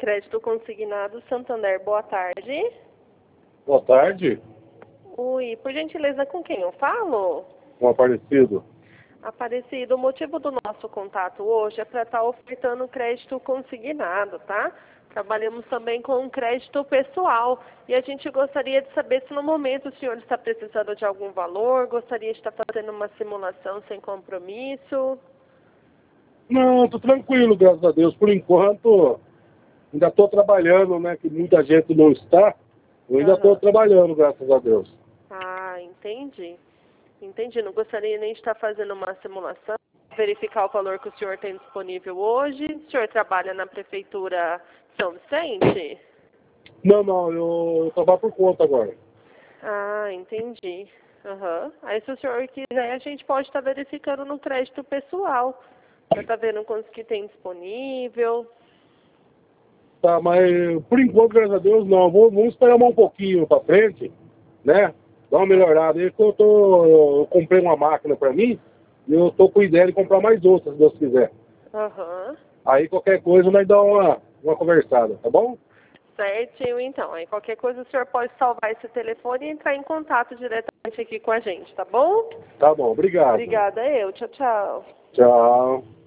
Crédito Consignado Santander, boa tarde. Boa tarde, Oi, por gentileza, com quem eu falo? um Aparecido. Aparecido, o motivo do nosso contato hoje é para estar ofertando crédito consignado, tá? Trabalhamos também com crédito pessoal e a gente gostaria de saber se no momento o senhor está precisando de algum valor, gostaria de estar fazendo uma simulação sem compromisso. Não, tô tranquilo, graças a Deus. Por enquanto, ainda estou trabalhando, né? Que muita gente não está. Eu ainda estou Aham. trabalhando, graças a Deus. Ah, entendi. Entendi. Não gostaria nem de estar fazendo uma simulação, verificar o valor que o senhor tem disponível hoje. O senhor trabalha na Prefeitura de São Vicente? Não, eu trabalho por conta agora. Ah, entendi. Aham. Aí se o senhor quiser, a gente pode estar verificando no crédito pessoal. Para estar vendo quantos que tem disponível. Tá, mas por enquanto, graças a Deus, não. Vamos esperar mais um pouquinho para frente, né? Dar uma melhorada aí, que eu comprei uma máquina para mim e eu tô com ideia de comprar mais outra, se Deus quiser. Aham. Aí qualquer coisa nós dá uma conversada, tá bom? Certinho, então. Aí qualquer coisa o senhor pode salvar esse telefone e entrar em contato diretamente aqui com a gente, tá bom? Tá bom, obrigado. Obrigada eu. Tchau, tchau. Tchau.